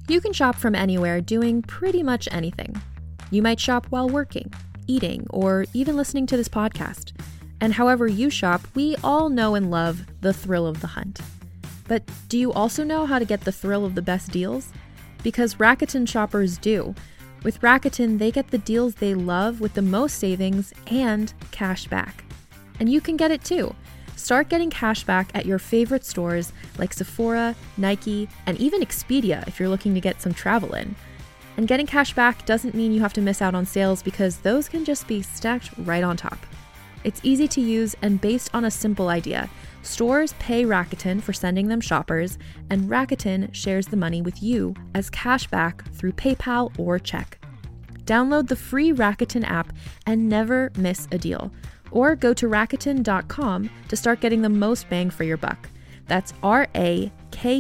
You can shop from anywhere doing pretty much anything. You might shop while working, eating, or even listening to this podcast. And however you shop, we all know and love the thrill of the hunt. But do you also know how to get the thrill of the best deals? Because Rakuten shoppers do. With Rakuten, they get the deals they love with the most savings and cash back. And you can get it too. Start getting cash back at your favorite stores like Sephora, Nike, and even Expedia if you're looking to get some travel in. And getting cash back doesn't mean you have to miss out on sales because those can just be stacked right on top. It's easy to use and based on a simple idea. Stores pay Rakuten for sending them shoppers, and Rakuten shares the money with you as cash back through PayPal or check. Download the free Rakuten app and never miss a deal. Or go to Rakuten.com to start getting the most bang for your buck. That's Rakuten.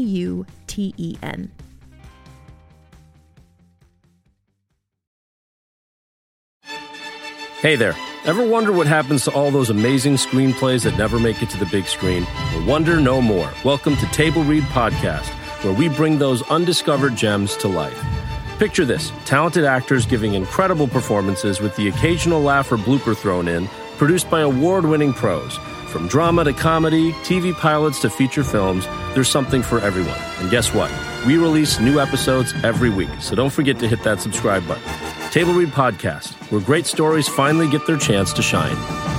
Hey there. Ever wonder what happens to all those amazing screenplays that never make it to the big screen? Well, wonder no more. Welcome to Table Read Podcast, where we bring those undiscovered gems to life. Picture this, talented actors giving incredible performances with the occasional laugh or blooper thrown in, produced by award-winning pros. From drama to comedy, TV pilots to feature films, there's something for everyone. And guess what? We release new episodes every week, so don't forget to hit that subscribe button. Table Read Podcast, where great stories finally get their chance to shine.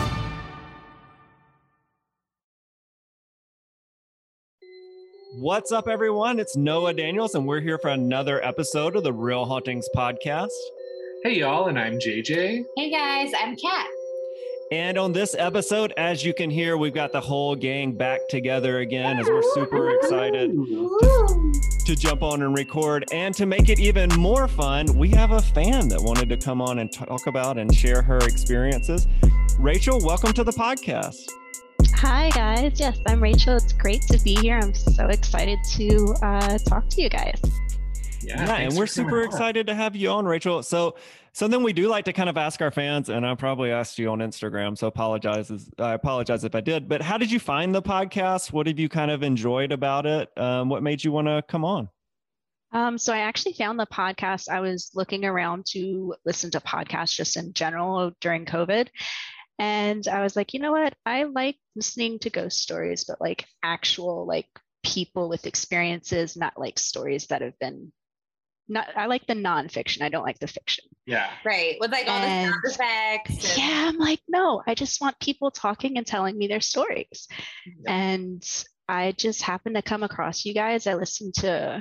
What's up, everyone? It's Noah Daniels, and we're here for another episode of the Real Hauntings Podcast. Hey, y'all, and I'm JJ. Hey, guys, I'm Kat. And on this episode, as you can hear, we've got the whole gang back together again as we're super excited to jump on and record. And to make it even more fun, we have a fan that wanted to come on and talk about and share her experiences. Rachel, welcome to the podcast. Hi, guys. Yes, I'm Rachel. It's great to be here. I'm so excited to talk to you guys. Yeah, and we're super excited to have you on, Rachel. So something we do like to kind of ask our fans, and I probably asked you on Instagram, so I apologize if I did, but how did you find the podcast? What have you kind of enjoyed about it? What made you want to come on? So I actually found the podcast. I was looking around to listen to podcasts just in general during COVID. And I was like, you know what? I like listening to ghost stories, but like actual like people with experiences, not like stories that have been I like the nonfiction. I don't like the fiction. Yeah. Right. With like all the sound effects. Yeah. I'm like, no, I just want people talking and telling me their stories. Yeah. And I just happened to come across you guys. I listened to,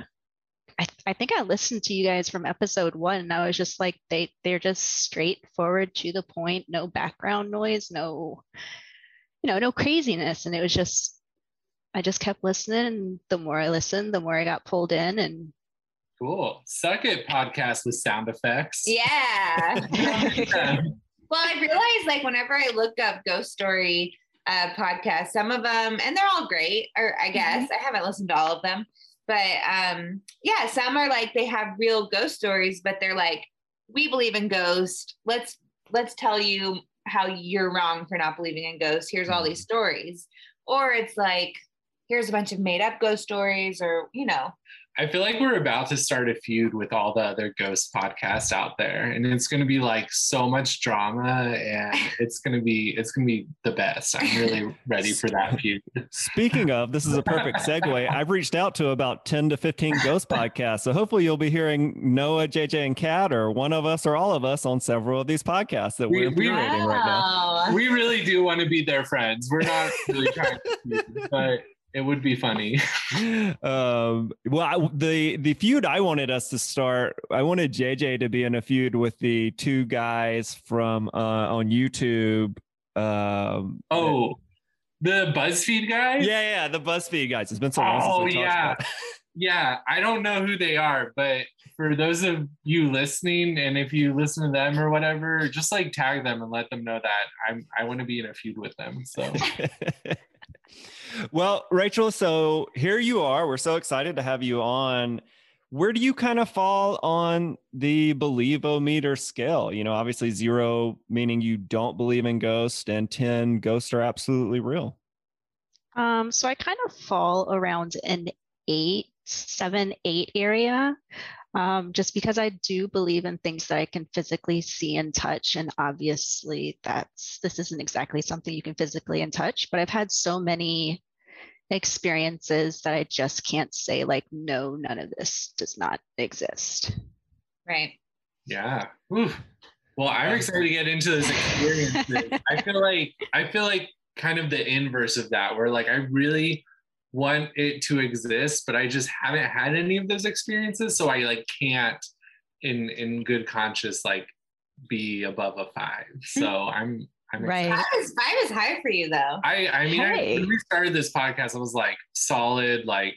I think I listened to you guys from episode 1 and I was just like, they're just straightforward to the point, no background noise, no craziness. And it was just, I just kept listening. And the more I listened, the more I got pulled in. And cool. Suck it podcast with sound effects. Yeah. Well, I realized like whenever I look up ghost story podcasts, some of them, and they're all great, or I guess I haven't listened to all of them, but yeah, some are like, they have real ghost stories, but they're like, we believe in ghosts. Let's tell you how you're wrong for not believing in ghosts. Here's all these stories. Or it's like, here's a bunch of made up ghost stories, or, I feel like we're about to start a feud with all the other ghost podcasts out there, and it's going to be like so much drama, and it's going to be the best. I'm really ready for that feud. Speaking of, this is a perfect segue. I've reached out to about 10 to 15 ghost podcasts, so hopefully you'll be hearing Noah, JJ, and Kat, or one of us or all of us on several of these podcasts that we're curating right now. We really do want to be their friends. We're not really trying to, but it would be funny. Well, the feud I wanted us to start, I wanted JJ to be in a feud with the two guys from on YouTube. The BuzzFeed guys? Yeah, the BuzzFeed guys. It's been so long since we talked about it. Yeah, I don't know who they are, but for those of you listening, and if you listen to them or whatever, just like tag them and let them know that I want to be in a feud with them. So well, Rachel, so here you are. We're so excited to have you on. Where do you kind of fall on the believe-o-meter scale? Obviously 0 meaning you don't believe in ghosts, and 10 ghosts are absolutely real. So I kind of fall around an 8. 7, 8 area. Just because I do believe in things that I can physically see and touch. And obviously this isn't exactly something you can physically and touch, but I've had so many experiences that I just can't say like, no, none of this does not exist. Right. Yeah. Ooh. Well, I'm excited to get into this experience. I feel like kind of the inverse of that, where like I really want it to exist, but I just haven't had any of those experiences. So I like can't in good conscience like be above a 5. So I'm right. 5 is high for you though. I mean, when we started this podcast, I was like solid, like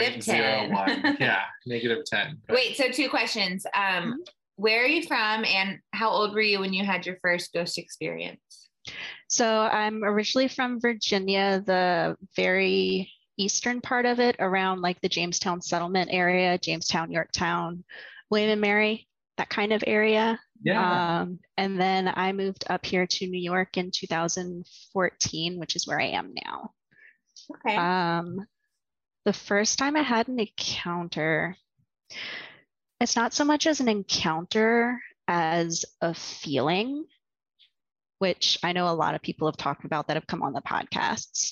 -10. Yeah, -10. But. Wait, so 2 questions. Where are you from and how old were you when you had your first ghost experience? So I'm originally from Virginia, the very eastern part of it, around like the Jamestown settlement area, Jamestown, Yorktown, William and Mary, that kind of area. Yeah. And then I moved up here to New York in 2014, which is where I am now. Okay. The first time I had an encounter, it's not so much as an encounter as a feeling, which I know a lot of people have talked about that have come on the podcasts.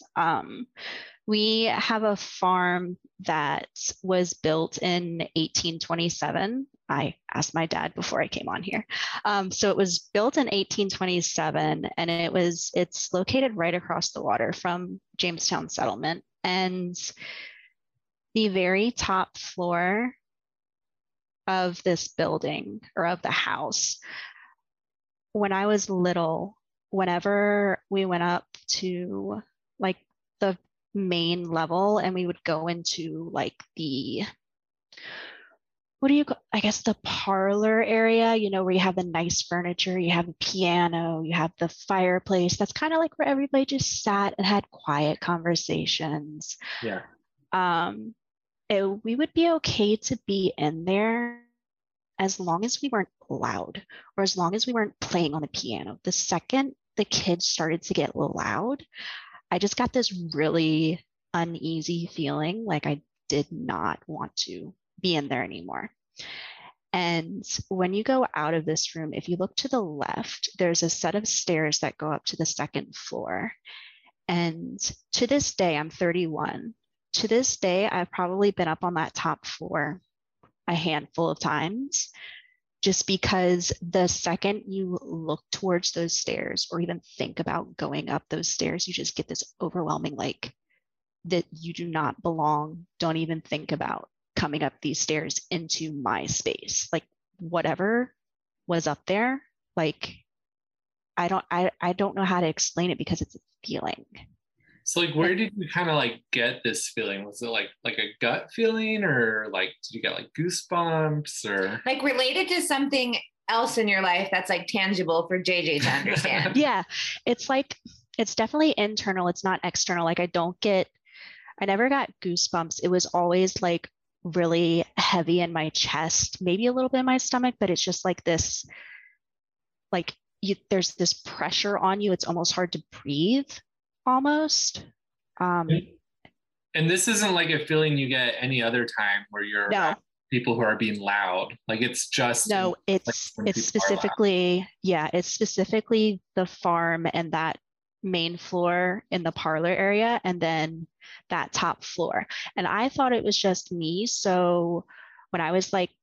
We have a farm that was built in 1827. I asked my dad before I came on here. So it was built in 1827, and it's located right across the water from Jamestown Settlement. And the very top floor of this building, or of the house, when I was little, whenever we went up to like the main level and we would go into like the parlor area, where you have the nice furniture, you have a piano, you have the fireplace. That's kind of like where everybody just sat and had quiet conversations. Yeah. We would be okay to be in there as long as we weren't loud, or as long as we weren't playing on the piano. The second the kids started to get loud, I just got this really uneasy feeling, like I did not want to be in there anymore. And when you go out of this room, if you look to the left, there's a set of stairs that go up to the 2nd floor. And to this day, I'm 31. To this day, I've probably been up on that top floor a handful of times, just because the second you look towards those stairs or even think about going up those stairs, you just get this overwhelming, like, that you do not belong. Don't even think about coming up these stairs into my space. Like, whatever was up there, like, I don't know how to explain it, because it's a feeling. So like, where did you kind of like get this feeling? Was it like a gut feeling, or like, did you get like goosebumps, or like related to something else in your life that's like tangible for JJ to understand? Yeah, it's like, it's definitely internal. It's not external. Like, I never got goosebumps. It was always like really heavy in my chest, maybe a little bit in my stomach, but it's just like this, like there's this pressure on you. It's almost hard to breathe. Almost. And this isn't like a feeling you get any other time where you're around people who are being loud. Like, it's just it's specifically it's specifically the farm and that main floor in the parlor area, and then that top floor. And I thought it was just me. So when I was like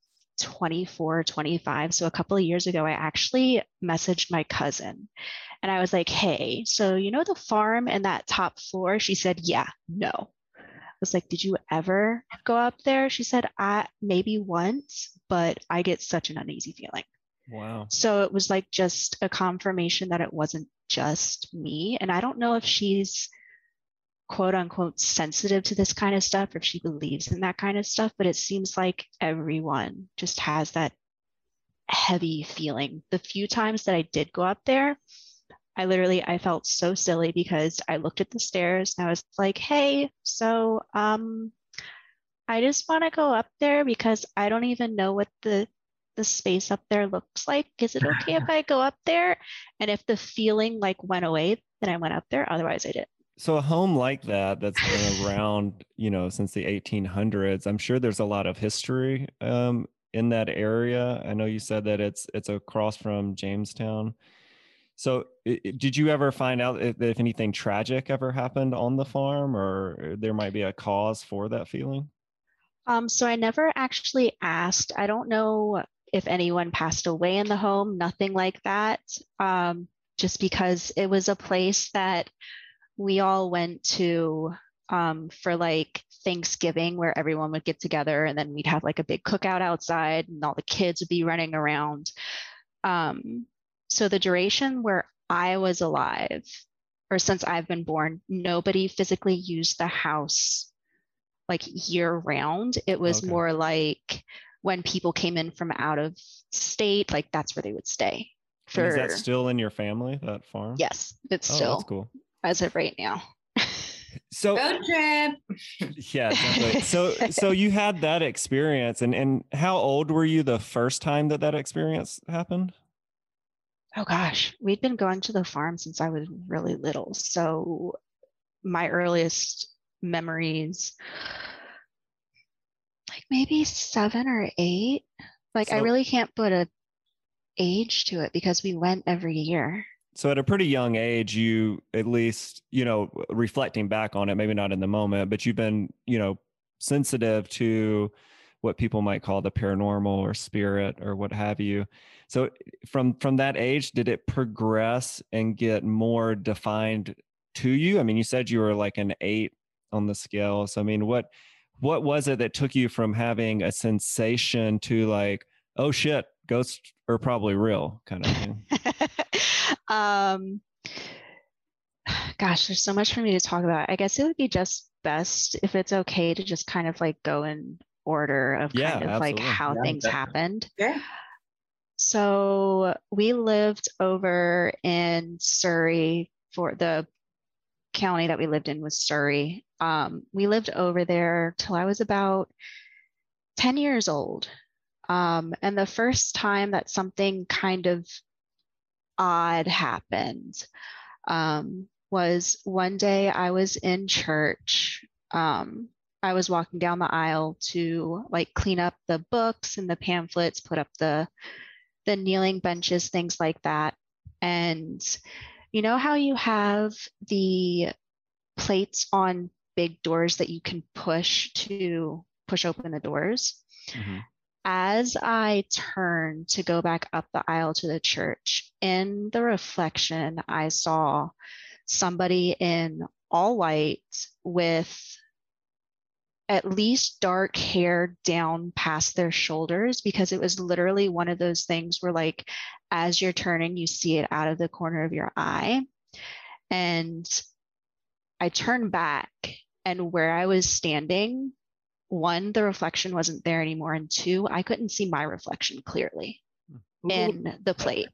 24, 25, so a couple of years ago, I actually messaged my cousin. And I was like, hey, so the farm and that top floor? She said, yeah, no. I was like, did you ever go up there? She said, maybe once, but I get such an uneasy feeling. Wow. So it was like just a confirmation that it wasn't just me. And I don't know if she's quote unquote sensitive to this kind of stuff, or if she believes in that kind of stuff, but it seems like everyone just has that heavy feeling. The few times that I did go up there, I felt so silly, because I looked at the stairs and I was like, hey, so I just want to go up there because I don't even know what the space up there looks like. Is it okay if I go up there? And if the feeling like went away, then I went up there. Otherwise I didn't. So a home like that's been around, since the 1800s, I'm sure there's a lot of history in that area. I know you said that it's across from Jamestown. So did you ever find out if anything tragic ever happened on the farm, or there might be a cause for that feeling? So I never actually asked. I don't know if anyone passed away in the home, nothing like that. Just because it was a place that we all went to for like Thanksgiving, where everyone would get together and then we'd have like a big cookout outside and all the kids would be running around. So the duration where I was alive, or since I've been born, nobody physically used the house like year round. It was more like when people came in from out of state, like that's where they would stay. And is that still in your family, that farm? Yes, it's still. That's cool. As of right now. So road trip. Yeah, definitely. So you had that experience, and how old were you the first time that experience happened? Oh gosh, we'd been going to the farm since I was really little. So my earliest memories, like maybe 7 or 8. Like I really can't put a age to it because we went every year. So at a pretty young age, you at least, reflecting back on it, maybe not in the moment, but you've been, sensitive to what people might call the paranormal or spirit or what have you. So from that age, did it progress and get more defined to you? I mean, you said you were like an 8 on the scale. So, I mean, what was it that took you from having a sensation to like, oh shit, ghosts are probably real kind of thing? Gosh, there's so much for me to talk about. I guess it would be just best if it's okay to just kind of like go in order of kind of absolutely. Like how things happened. Yeah. So we lived over in Surrey. For the county that we lived in was Surrey. We lived over there till I was about 10 years old. And the first time that something kind of odd happened was one day I was in church. I was walking down the aisle to like clean up the books and the pamphlets, put up the kneeling benches, things like that. And you know how you have the plates on big doors that you can push open the doors? Mm-hmm. As I turned to go back up the aisle to the church, in the reflection, I saw somebody in all white with at least dark hair down past their shoulders, because it was literally one of those things where like, as you're turning, you see it out of the corner of your eye. And I turned back, and where I was standing, 1, the reflection wasn't there anymore. And 2, I couldn't see my reflection clearly in the plate.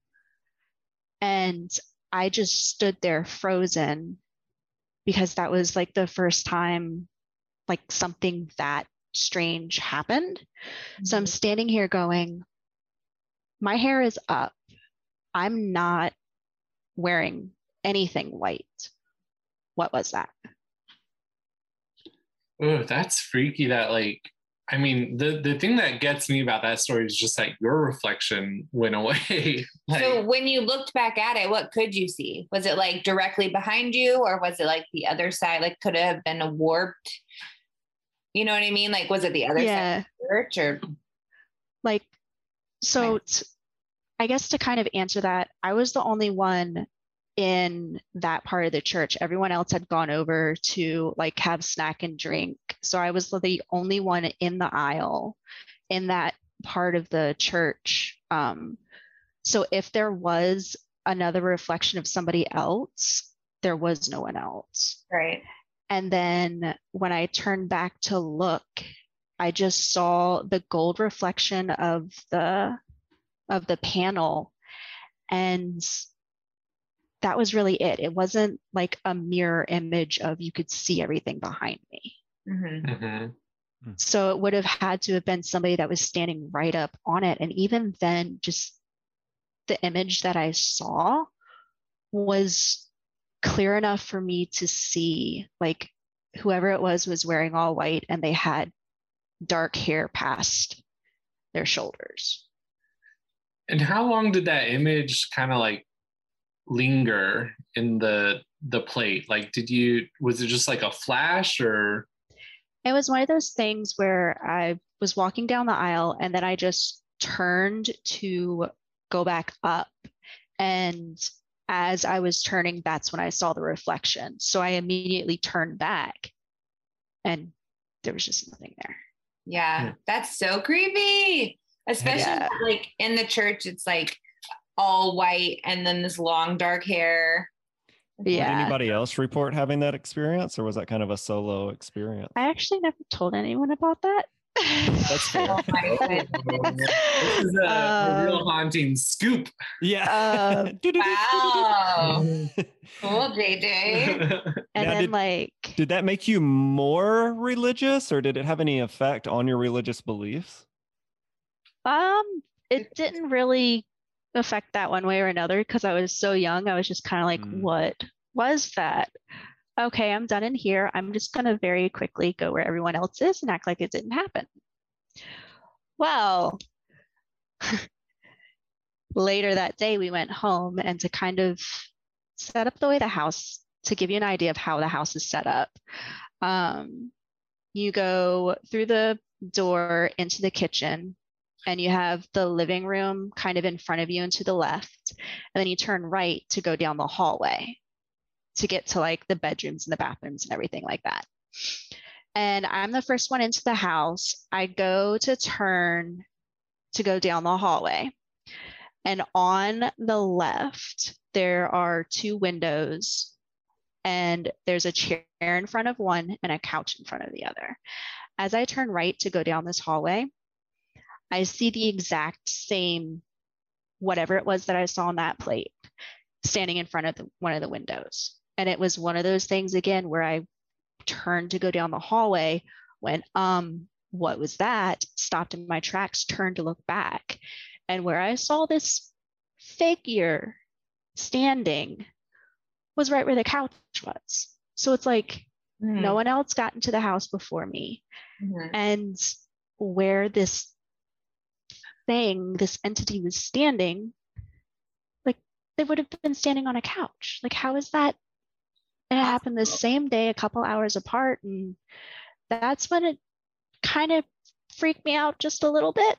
And I just stood there frozen, because that was like the first time like something that strange happened. Mm-hmm. So I'm standing here going, my hair is up. I'm not wearing anything white. What was that? Oh, that's freaky. That like, I mean, the thing that gets me about that story is just like your reflection went away. Like, so when you looked back at it, what could you see? Was it like directly behind you, or was it like the other side? Like, could it have been a warped? You know what I mean? Like, was it the other side of the church, or like? So, I guess to kind of answer that, I was the only one in that part of the church. Everyone else had gone over to like have snack and drink. So I was the only one in the aisle in that part of the church. So if there was another reflection of somebody else, there was no one else. Right. And then when I turned back to look, I just saw the gold reflection of the panel, and that was really it. It wasn't like a mirror image of you could see everything behind me. Mm-hmm. Mm-hmm. So it would have had to have been somebody that was standing right up on it. And even then, just the image that I saw was clear enough for me to see, like, whoever it was wearing all white and they had dark hair past their shoulders. And how long did that image kind of like linger in the plate? Like, was it just like a flash, or? It was one of those things where I was walking down the aisle and then I just turned to go back up. And as I was turning, that's when I saw the reflection. So I immediately turned back and there was just nothing there. Yeah, that's so creepy. Especially like in the church, it's like all white and then this long dark hair. Yeah. Did anybody else report having that experience, or was that kind of a solo experience? I actually never told anyone about that. That's fair. Oh my goodness. This is a real haunting scoop. Yeah. Wow. Cool, JJ. And now, then did that make you more religious, or did it have any effect on your religious beliefs? It didn't really affect that one way or another because I was so young. I was just kind of like, what was that? Okay, I'm done in here. I'm just going to very quickly go where everyone else is and act like it didn't happen. Well, later that day, we went home, and to kind of set up the way the house, to give you an idea of how the house is set up, you go through the door into the kitchen, and you have the living room kind of in front of you and to the left. And then you turn right to go down the hallway to get to like the bedrooms and the bathrooms and everything like that. And I'm the first one into the house. I go to turn to go down the hallway. And on the left, there are 2 windows, and there's a chair in front of one and a couch in front of the other. As I turn right to go down this hallway, I see the exact same, whatever it was that I saw on that plate, standing in front of one of the windows. And it was one of those things, again, where I turned to go down the hallway, went, what was that? Stopped in my tracks, turned to look back. And where I saw this figure standing was right where the couch was. So it's like, no one else got into the house before me. And where this entity was standing, like, they would have been standing on a couch. Like, how is that? And it happened the same day, a couple hours apart. And that's when it kind of freaked me out just a little bit.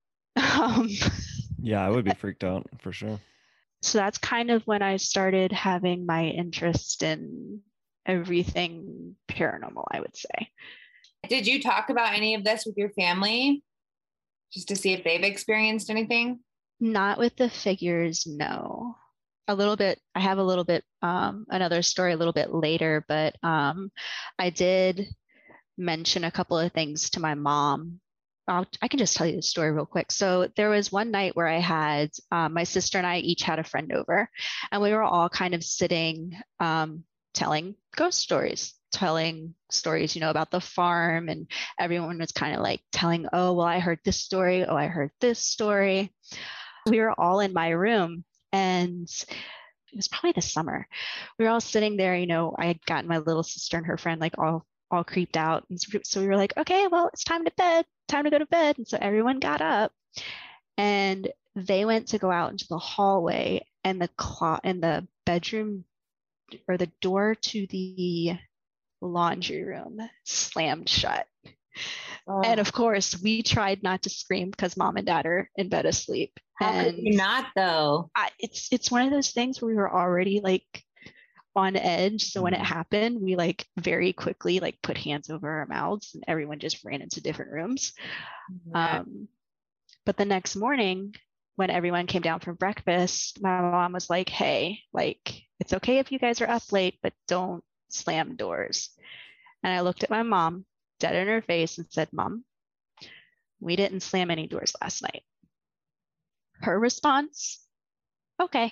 Yeah, I would be freaked out for sure. So that's kind of when I started having my interest in everything paranormal, I would say. Did you talk about any of this with your family just to see if they've experienced anything? Not with the figures, no. A little bit, I have a little bit, another story a little bit later, but I did mention a couple of things to my mom. I can just tell you the story real quick. So there was one night where I had, my sister and I each had a friend over, and we were all kind of sitting, telling ghost stories, about the farm, and everyone was kind of like telling, oh, well, I heard this story. Oh, I heard this story. We were all in my room, and it was probably the summer. We were all sitting there, I had gotten my little sister and her friend like all creeped out. And so we were like, okay, well, it's time to go to bed. And so everyone got up, and they went to go out into the hallway, and the bedroom, or the door to the laundry room, slammed shut. Oh. And of course, we tried not to scream because mom and dad are in bed asleep. How could you not, though? It's one of those things where we were already like on edge. So when it happened, we like very quickly like put hands over our mouths, and everyone just ran into different rooms. Right. But the next morning, when everyone came down for breakfast, my mom was like, hey, like, it's okay if you guys are up late, but don't slam doors. And I looked at my mom dead in her face and said, Mom, we didn't slam any doors last night. Her response, okay.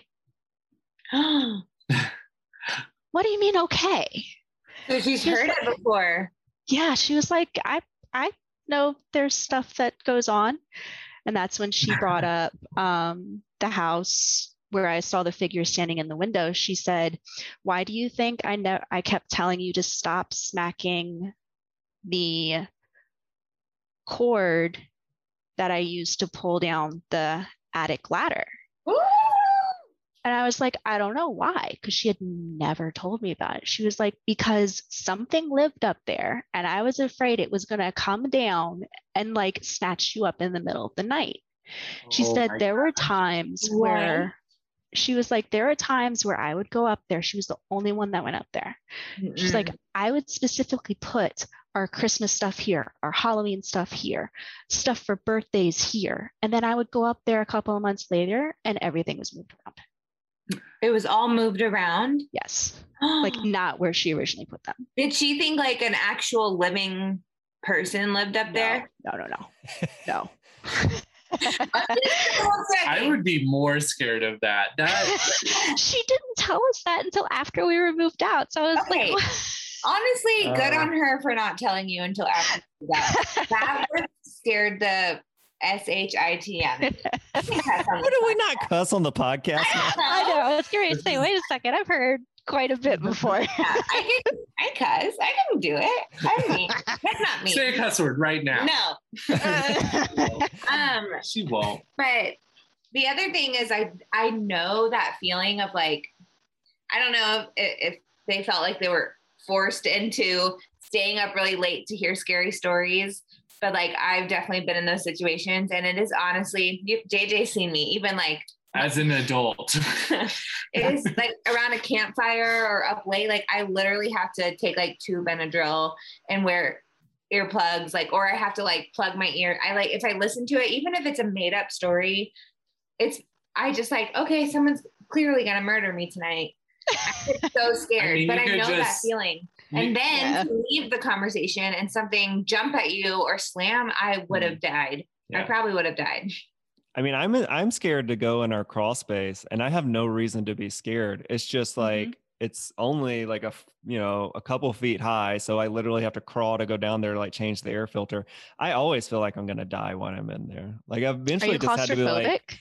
What do you mean, okay? So she's heard it before. Yeah, she was like, I know there's stuff that goes on. And that's when she brought up the house where I saw the figure standing in the window, she said, "Why do you think I kept telling you to stop smacking the cord that I used to pull down the attic ladder?" Ooh. And I was like, "I don't know why," because she had never told me about it. She was like, "Because something lived up there and I was afraid it was going to come down and like snatch you up in the middle of the night." She said there were times where she was like, there are times where I would go up there. She was the only one that went up there. She's like, I would specifically put our Christmas stuff here, our Halloween stuff here, stuff for birthdays here. And then I would go up there a couple of months later and everything was moved around. It was all moved around? Yes. Like not where she originally put them. Did she think like an actual living person lived up there? No. I would be more scared of that. She didn't tell us that until after we were moved out. So I was like, honestly, good on her for not telling you until after that. That would have scared the SHITM. Why do we not cuss on the podcast? I know. I was curious to say, wait a second, I've heard quite a bit before. Yeah, I cuss. I can do it. I mean, that's not me. Say a cuss word right now. No. She won't. But the other thing is I know that feeling of like, I don't know if they felt like they were forced into staying up really late to hear scary stories. But like, I've definitely been in those situations, and it is honestly, JJ's seen me even like as an adult. It is like around a campfire or up late. Like I literally have to take like 2 Benadryl and wear earplugs, like, or I have to like plug my ear. I like, if I listen to it, even if it's a made up story, I just like, okay, someone's clearly going to murder me tonight. I'm so scared, but I know that feeling. And then to leave the conversation and something jump at you or slam, I would have died. Yeah. I probably would have died. I mean, I'm scared to go in our crawl space, and I have no reason to be scared. It's just like, it's only like a couple feet high. So I literally have to crawl to go down there to like change the air filter. I always feel like I'm going to die when I'm in there. Like I've eventually just had to be like,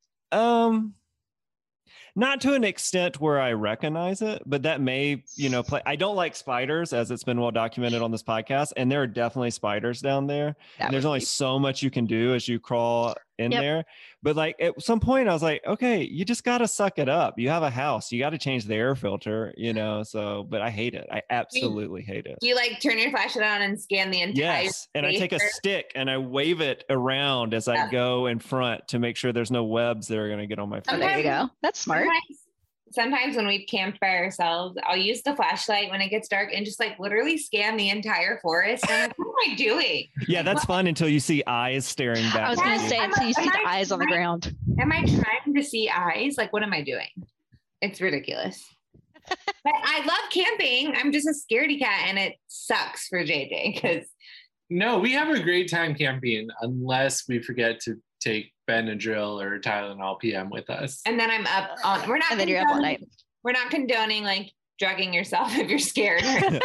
not to an extent where I recognize it, but that may, play. I don't like spiders, as it's been well documented on this podcast. And there are definitely spiders down there. And there's only so much you can do as you crawl in there. But like at some point I was like, okay, you just got to suck it up. You have a house, you got to change the air filter, but I hate it. I absolutely hate it. Do you like turn your flashlight on and scan the entire Yes. And I take a stick and I wave it around as I go in front to make sure there's no webs that are going to get on my face. Oh, there you go. That's smart. Sometimes when we've camped by ourselves, I'll use the flashlight when it gets dark and just like literally scan the entire forest. And I'm like, what am I doing? Yeah, that's fun until you see eyes staring back. I was going to say, until you see the eyes on the ground. Am I trying to see eyes? Like, what am I doing? It's ridiculous. But I love camping. I'm just a scaredy cat, and it sucks for JJ because. No, we have a great time camping unless we forget to take Benadryl or Tylenol PM with us. And then I'm up on, we're not, and then you're up all night. We're not condoning like drugging yourself if you're scared.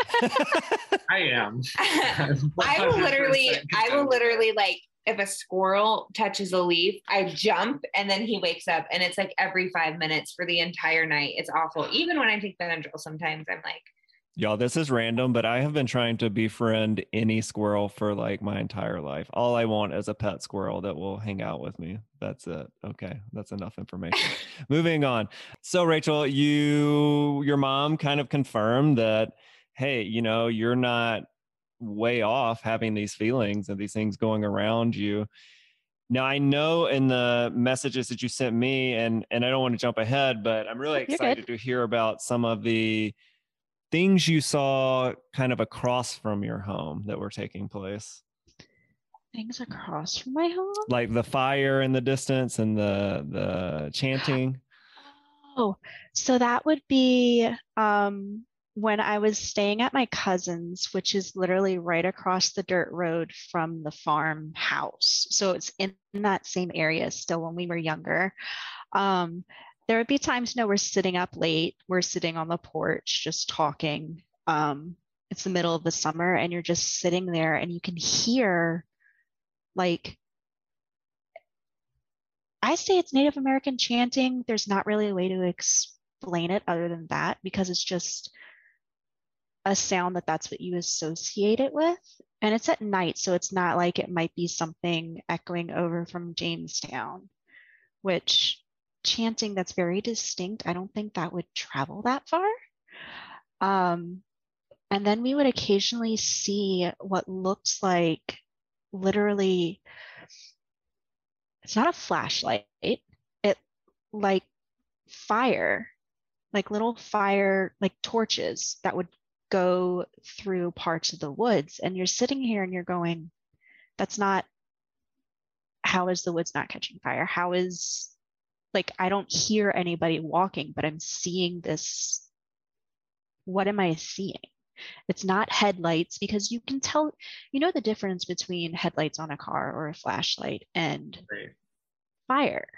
I am. I will literally like, if a squirrel touches a leaf, I jump and then he wakes up, and it's like every 5 minutes for the entire night. It's awful. Even when I take Benadryl, sometimes I'm like, y'all, this is random, but I have been trying to befriend any squirrel for like my entire life. All I want is a pet squirrel that will hang out with me. That's it. Okay. That's enough information. Moving on. So Rachel, your mom kind of confirmed that, hey, you're not way off having these feelings and these things going around you. Now, I know in the messages that you sent me, and I don't want to jump ahead, but I'm really excited to hear about some of the things you saw kind of across from your home that were taking place. Things across from my home? Like the fire in the distance and the chanting. Oh, so that would be when I was staying at my cousin's, which is literally right across the dirt road from the farmhouse. So it's in that same area still when we were younger. There would be times, we're sitting up late, we're sitting on the porch, just talking. It's the middle of the summer and you're just sitting there and you can hear like, I say it's Native American chanting. There's not really a way to explain it other than that, because it's just a sound that's what you associate it with. And it's at night, so it's not like it might be something echoing over from Jamestown, which chanting that's very distinct, I don't think that would travel that far. And then we would occasionally see what looks like literally, it's not a flashlight, it like fire, like little fire, like torches that would go through parts of the woods. And you're sitting here and you're going, that's not, how is the woods not catching fire? How is, like, I don't hear anybody walking, but I'm seeing this. What am I seeing? It's not headlights, because you can tell, you know, the difference between headlights on a car or a flashlight and fire.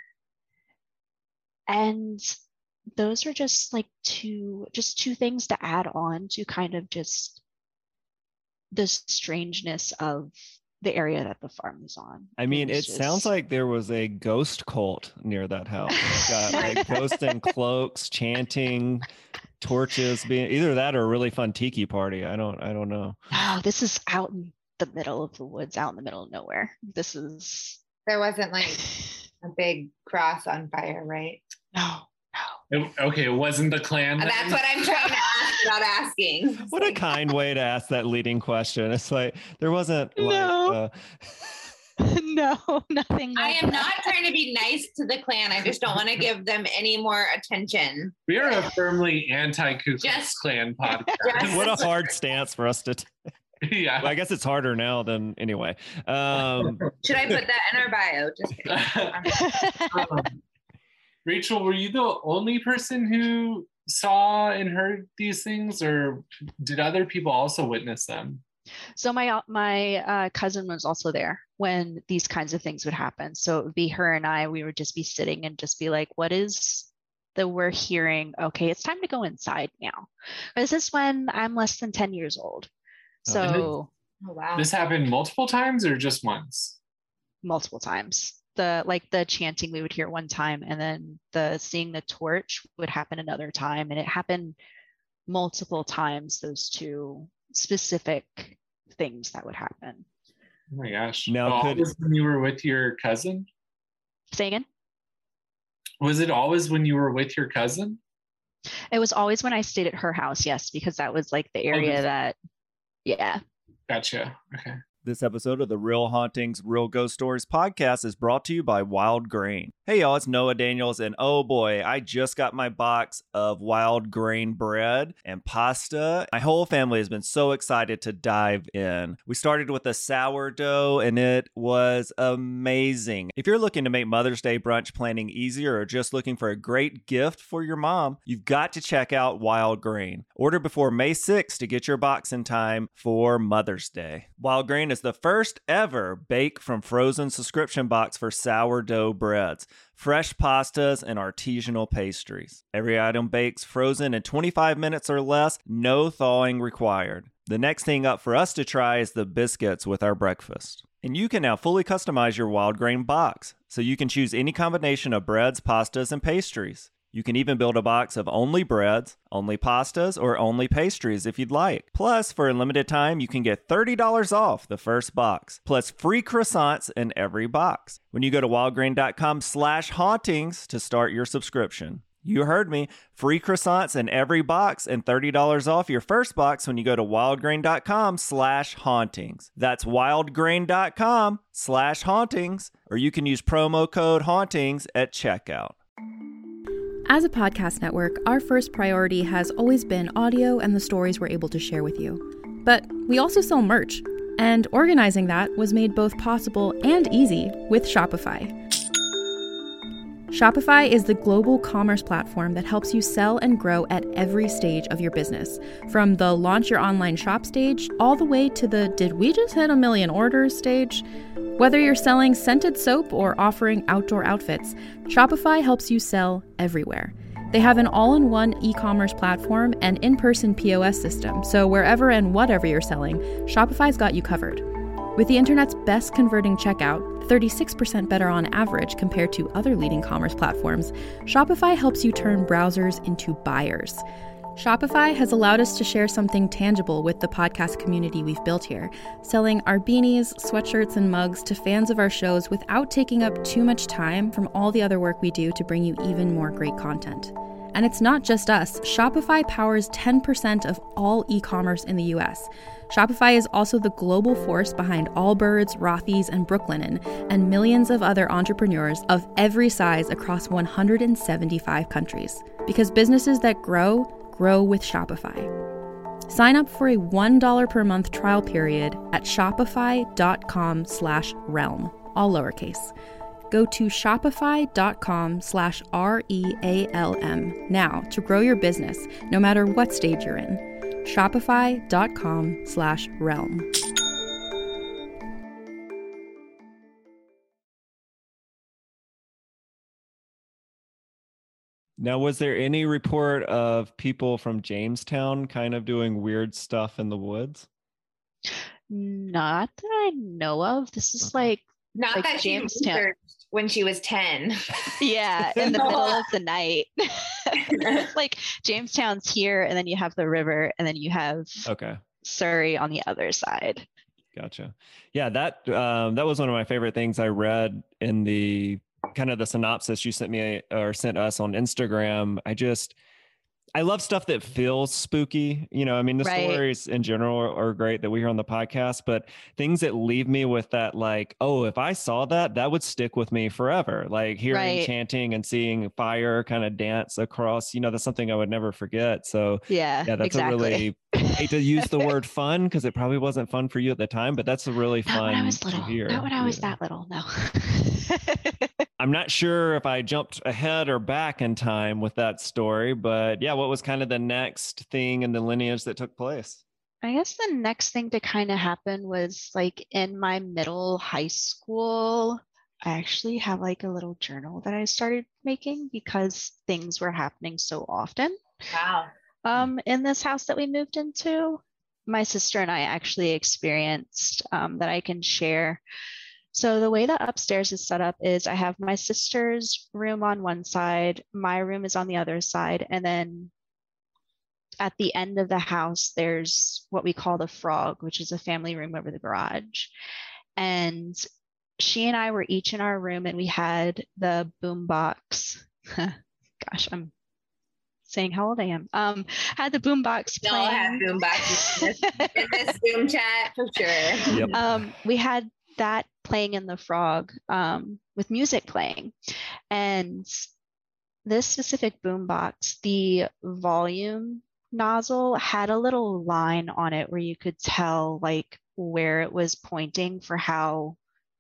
And those are just like two things to add on to kind of just the strangeness of the area that the farm is on. I mean, it sounds like there was a ghost cult near that house. It's got like ghosts in cloaks, chanting, torches, being either that or a really fun tiki party. I don't know. No, this is out in the middle of the woods, out in the middle of nowhere. There wasn't like a big cross on fire, right? No. Okay, it wasn't the Klan. That's what I'm trying to ask without asking. What a kind way to ask that leading question. It's like there wasn't no, nothing. I am not trying to be nice to the Klan. I just don't want to give them any more attention. We are a firmly anti-Ku Klux Klan podcast. What a hard stance for us to take. Yeah. Well, I guess it's harder now than anyway. Should I put that in our bio? Just kidding. Rachel, were you the only person who saw and heard these things, or did other people also witness them? So my cousin was also there when these kinds of things would happen. So it would be her and I, we would just be sitting and just be like, what is that we're hearing? Okay, it's time to go inside now. This is when I'm less than 10 years old. So oh, wow. This happened multiple times or just once? Multiple times. The chanting we would hear one time, and then the seeing the torch would happen another time, and it happened multiple times, those two specific things that would happen. Oh my gosh. Now, always when you were with your cousin? Say again? Was it always when you were with your cousin? It was always when I stayed at her house, yes, because that was like the area that, yeah. Gotcha. Okay. This episode of the Real Hauntings, Real Ghost Stories podcast is brought to you by Wild Grain. Hey y'all, it's Noah Daniels, and oh boy, I just got my box of Wild Grain bread and pasta. My whole family has been so excited to dive in. We started with a sourdough, and it was amazing. If you're looking to make Mother's Day brunch planning easier or just looking for a great gift for your mom, you've got to check out Wild Grain. Order before May 6th to get your box in time for Mother's Day. Wild Grain is the first ever bake from frozen subscription box for sourdough breads, fresh pastas, and artisanal pastries. Every item bakes frozen in 25 minutes or less, no thawing required. The next thing up for us to try is the biscuits with our breakfast. And you can now fully customize your Wild Grain box, so you can choose any combination of breads, pastas, and pastries. You can even build a box of only breads, only pastas, or only pastries if you'd like. Plus, for a limited time, you can get $30 off the first box, plus free croissants in every box when you go to wildgrain.com/hauntings to start your subscription. You heard me. Free croissants in every box and $30 off your first box when you go to wildgrain.com/hauntings. That's wildgrain.com/hauntings, or you can use promo code hauntings at checkout. As a podcast network, our first priority has always been audio and the stories we're able to share with you. But we also sell merch, and organizing that was made both possible and easy with Shopify. Shopify is the global commerce platform that helps you sell and grow at every stage of your business, from the launch your online shop stage all the way to the did we just hit 1 million orders stage. Whether you're selling scented soap or offering outdoor outfits, Shopify helps you sell everywhere. They have an all-in-one e-commerce platform and in-person POS system, so wherever and whatever you're selling, Shopify's got you covered. With the internet's best converting checkout, 36% better on average compared to other leading commerce platforms, Shopify helps you turn browsers into buyers. Shopify has allowed us to share something tangible with the podcast community we've built here, selling our beanies, sweatshirts, and mugs to fans of our shows without taking up too much time from all the other work we do to bring you even more great content. And it's not just us. Shopify powers 10% of all e-commerce in the US. Shopify is also the global force behind Allbirds, Rothy's, and Brooklinen, and millions of other entrepreneurs of every size across 175 countries. Because businesses that grow with Shopify. Sign up for a $1 per month trial period at shopify.com/realm, all lowercase. Go to shopify.com/REALM now to grow your business, no matter what stage you're in. Shopify.com/realm. Now, was there any report of people from Jamestown kind of doing weird stuff in the woods? Not that I know of. This is like not that Jamestown. She researched when she was 10. Yeah, in the middle of the night. Like Jamestown's here, and then you have the river, and then you have Surrey on the other side. Gotcha. Yeah, that was one of my favorite things I read in the kind of the synopsis you sent me or sent us on Instagram. I love stuff that feels spooky. You know, I mean, the stories in general are great that we hear on the podcast, but things that leave me with that, like, oh, if I saw that, that would stick with me forever. Like hearing chanting and seeing fire kind of dance across, you know, that's something I would never forget. So yeah, that's exactly. I hate to use the word fun because it probably wasn't fun for you at the time, but that's a really fun when I was little. to hear. Not when I was that little, no. I'm not sure if I jumped ahead or back in time with that story, but yeah, what was kind of the next thing in the lineage that took place? I guess the next thing to kind of happen was like in my middle high school, I actually have like a little journal that I started making because things were happening so often. Wow. In this house that we moved into, my sister and I actually experienced that I can share. So the way the upstairs is set up is I have my sister's room on one side, my room is on the other side, and then at the end of the house, there's what we call the frog, which is a family room over the garage. And she and I were each in our room and we had the boombox. Gosh, I'm saying how old I am. Had the boombox playing. We all have boomboxes in this Zoom chat for sure. Yep. We had that playing in the frog with music playing. And this specific boombox, the volume nozzle had a little line on it where you could tell like where it was pointing for how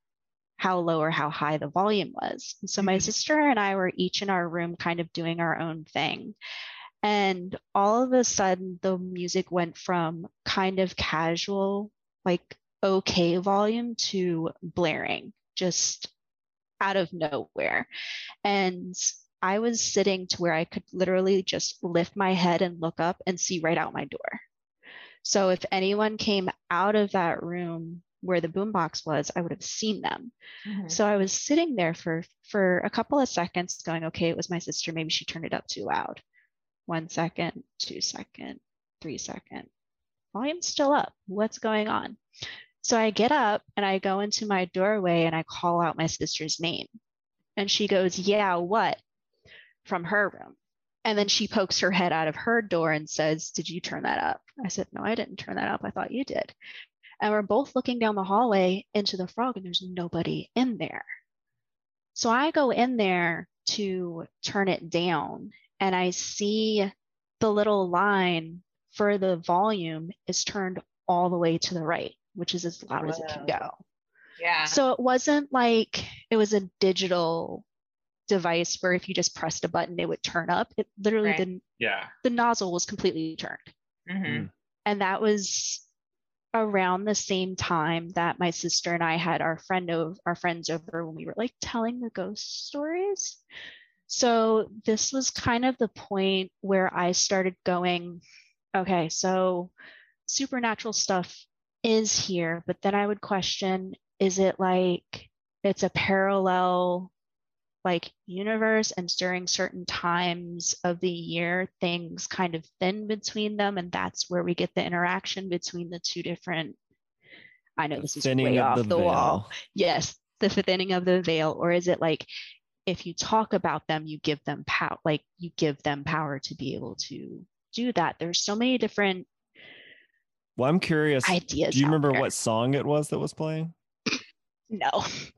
low or how high the volume was. And so my sister and I were each in our room kind of doing our own thing. And all of a sudden the music went from kind of casual, like okay volume to blaring, just out of nowhere. And I was sitting to where I could literally just lift my head and look up and see right out my door. So if anyone came out of that room where the boombox was, I would have seen them. Mm-hmm. So I was sitting there for a couple of seconds going, okay, it was my sister. Maybe she turned it up too loud. 1 second, 2 second, 3 second. Volume's still up. What's going on? So I get up and I go into my doorway and I call out my sister's name. And she goes, yeah, what? From her room. And then she pokes her head out of her door and says, did you turn that up? I said, no, I didn't turn that up. I thought you did. And we're both looking down the hallway into the frog and there's nobody in there. So I go in there to turn it down and I see the little line for the volume is turned all the way to the right, which is as loud as it can go. Yeah. So it wasn't like it was a digital device where if you just pressed a button, it would turn up. It literally didn't. Yeah. The nozzle was completely turned. Mm-hmm. And that was around the same time that my sister and I had our friends over when we were like telling the ghost stories. So this was kind of the point where I started going, okay, so supernatural stuff is here, but then I would question, is it like it's a parallel like universe, and during certain times of the year things kind of thin between them, and that's where we get the interaction between the two different, I know this is way off the wall. Yes, the thinning of the veil. Or is it like if you talk about them, you give them power, like you give them power to be able to do that? There's so many different I'm curious ideas. Do you remember what song it was that was playing? No.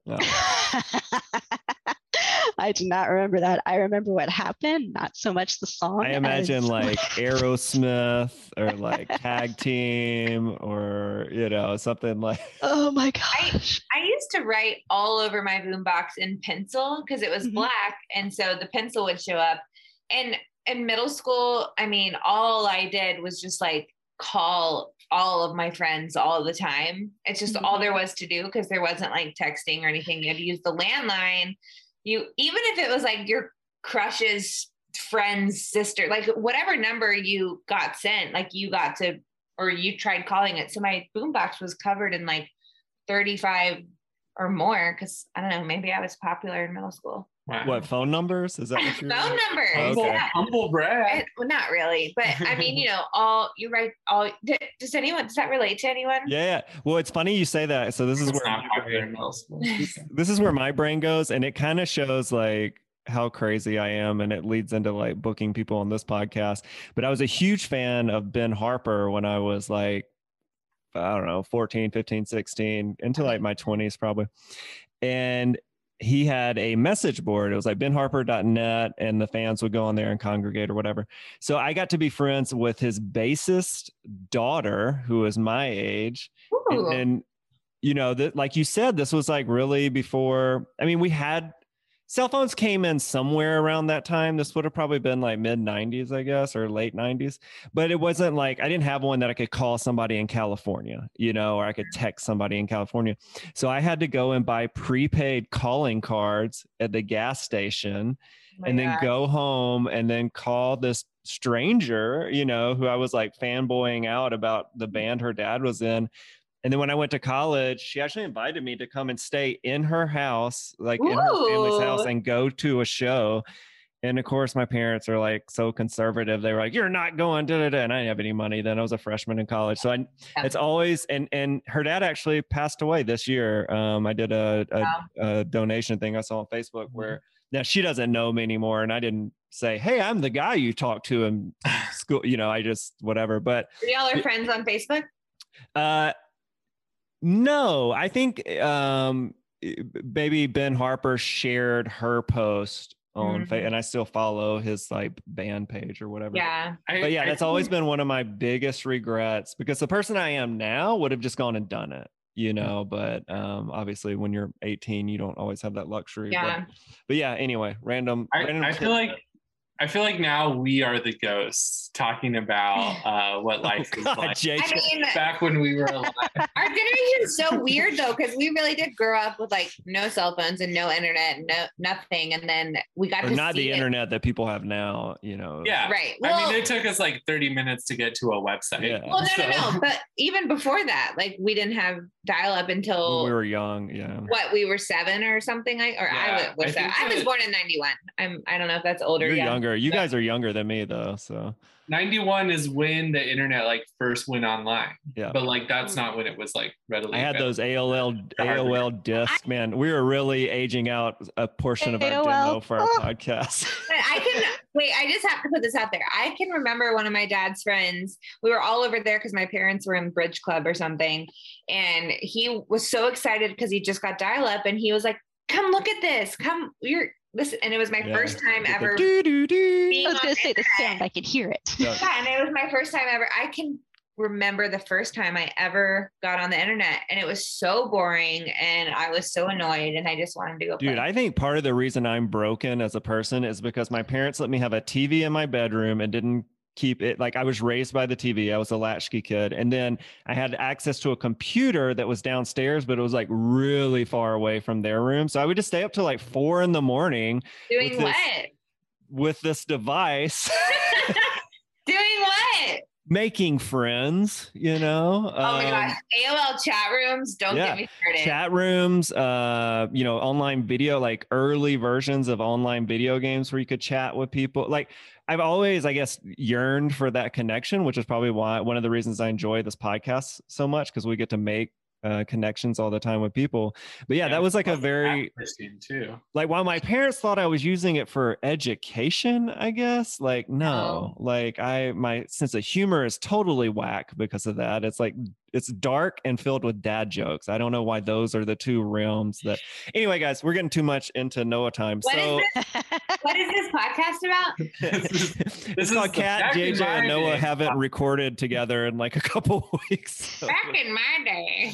I do not remember that. I remember what happened, not so much the song. I imagine like Aerosmith or like Tag Team or, something like. Oh my gosh. I used to write all over my boombox in pencil because it was black. And so the pencil would show up. And in middle school, I mean, all I did was just like call all of my friends all the time. It's just all there was to do because there wasn't like texting or anything. You had to use the landline. Even if it was like your crush's friend's sister, like whatever number you got sent, like you got to, or you tried calling it. So my boombox was covered in like 35 or more. Cause I don't know, maybe I was popular in middle school. Wow. What, phone numbers? Is that what you're phone numbers? Okay. Humble brag. Well, not really, but I mean, you write all. Does that relate to anyone? Yeah. Well, it's funny you say that. So this is where my brain goes, and it kind of shows like how crazy I am, and it leads into like booking people on this podcast. But I was a huge fan of Ben Harper when I was like, I don't know, 14, 15, 16, into like my 20s probably. And he had a message board. It was like benharper.net, and the fans would go on there and congregate or whatever. So I got to be friends with his bassist daughter, who is my age. And like you said, this was like really before, I mean, we had cell phones came in somewhere around that time. This would have probably been like mid 90s, I guess, or late 90s. But it wasn't like, I didn't have one that I could call somebody in California, or I could text somebody in California. So I had to go and buy prepaid calling cards at the gas station then go home and then call this stranger, who I was like fanboying out about the band her dad was in. And then when I went to college, she actually invited me to come and stay in her house, like in her family's house, and go to a show. And of course, my parents are like so conservative. They were like, "You're not going." And I didn't have any money then. I was a freshman in college, so it's always. And her dad actually passed away this year. I did a donation thing I saw on Facebook where now she doesn't know me anymore, and I didn't say, "Hey, I'm the guy you talked to in school." I just whatever. But y'all are friends on Facebook? No, I think maybe Ben Harper shared her post on Facebook, and I still follow his like band page or whatever. Yeah. But yeah, that's always been one of my biggest regrets, because the person I am now would have just gone and done it, but obviously when you're 18, you don't always have that luxury. Yeah. But yeah, anyway, random. I feel like now we are the ghosts talking about what life is like. JJ. I mean, back when we were alive. Our generation's so weird though, because we really did grow up with like no cell phones and no internet, nothing, and then we got to not see the it. internet that people have now. Yeah, right. Well, I mean, it took us like 30 minutes to get to a website. Yeah. Well, no. But even before that, like we didn't have dial-up until when we were young. Yeah. What, we were 7 or something like, or Yeah, I was 7. I was born in 91. I don't know if that's older. You're yet. younger. You guys are younger than me though, so 91 is when the internet like first went online. Yeah, but like that's not when it was like readily. I had those AOL discs. Man, we were really aging out a portion of our demo for our podcast. I just have to put this out there. I can remember one of my dad's friends. We were all over there because my parents were in Bridge Club or something, and he was so excited because he just got dial-up, and he was like, "Come look at this! Listen," and it was my first time ever. I was going to say the sound, I could hear it. Yeah, and it was my first time ever. I can remember the first time I ever got on the internet, and it was so boring, and I was so annoyed, and I just wanted to go play. Dude, I think part of the reason I'm broken as a person is because my parents let me have a TV in my bedroom and didn't keep it. Like, I was raised by the TV. I was a latchkey kid. And then I had access to a computer that was downstairs, but it was like really far away from their room. So I would just stay up till like 4 a.m. Doing what? With this device. Doing what? making friends, you know. Oh my gosh, AOL chat rooms, don't get me started. Chat rooms, you know, online video, like early versions of online video games where you could chat with people. Like I've always, I guess, yearned for that connection, which is probably why one of the reasons I enjoy this podcast so much, because we get to make connections all the time with people. But yeah, that was like a very too. Like while my parents thought I was using it for education, I guess, like no, like my sense of humor is totally whack because of that. It's like it's dark and filled with dad jokes. I don't know why those are the two realms that. Anyway, guys, we're getting too much into Noah time. What is this podcast about? It's called Kat, JJ, and Noah haven't recorded together in like a couple weeks. So. Back in my day.